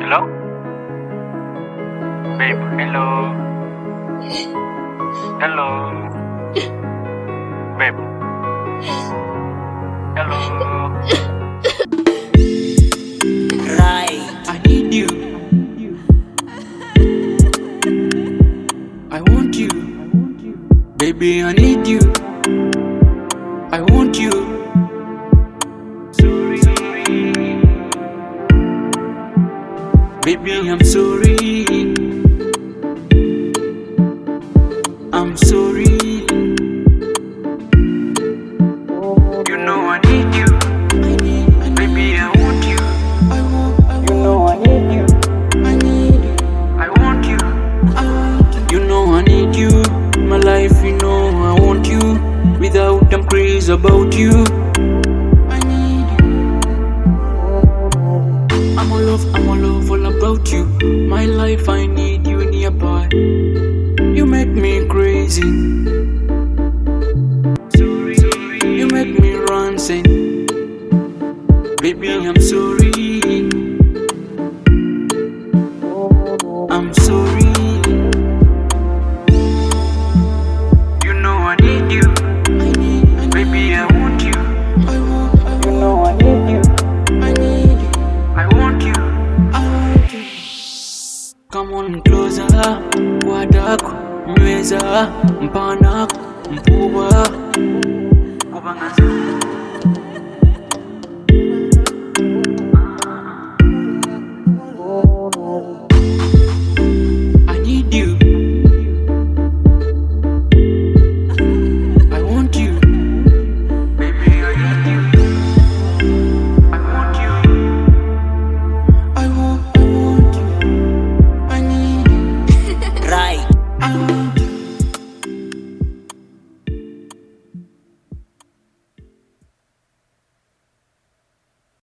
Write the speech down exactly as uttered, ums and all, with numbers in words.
Hello? Babe, hello. Hello. Babe. Hello. Right. I need you. I want you. Baby, I need you. I want you. Sorry. Baby, I'm sorry. I'm sorry. You know I need you. I need, I need Baby, I want you. I want, I want you know I need you. I need you. I want you. I want you. You know I need you. My life, you know I want you. Without I'm crazy about you. I need you. I'm all love, I'm all love, all about you. My life, I need you nearby. You make me crazy. Sorry. You make me run sing. Baby, I'm sorry. I'm sorry. You know I need you. I need, I need Baby, I want you. I want, I want you know I need you. I need you. I want you. I want you. Come on closer. Wadako, mweza, mpana